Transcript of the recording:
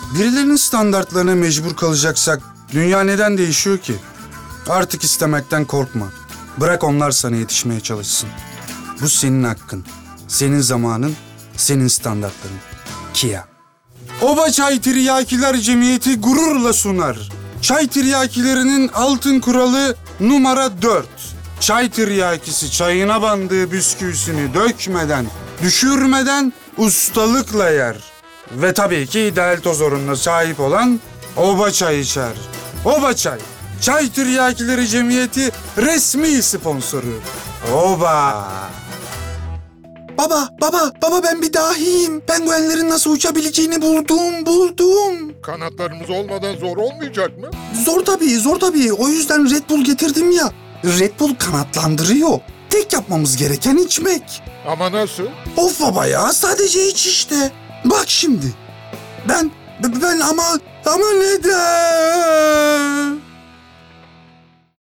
Birilerinin standartlarına mecbur kalacaksak dünya neden değişiyor ki? Artık istemekten korkma. Bırak onlar sana yetişmeye çalışsın. Bu senin hakkın, senin zamanın, senin standartların. Kia. Oba Çay Tiryakiler Cemiyeti gururla sunar. Çay tiryakilerinin altın kuralı numara 4. Çay tiryakisi çayına bandığı bisküvisini dökmeden, düşürmeden ustalıkla yer. Ve tabii ki ideal toz oranına sahip olan Oba Çay içer. Oba Çay, Çay Tiryakileri Cemiyeti resmi sponsoru. Oba! Baba ben bir dahiyim. Penguenlerin nasıl uçabileceğini buldum. Kanatlarımız olmadan zor olmayacak mı? Zor tabii. O yüzden Red Bull getirdim ya. Red Bull kanatlandırıyor. Tek yapmamız gereken içmek. Ama nasıl? Of baba ya, sadece iç işte. Bak şimdi. Ben ama neden?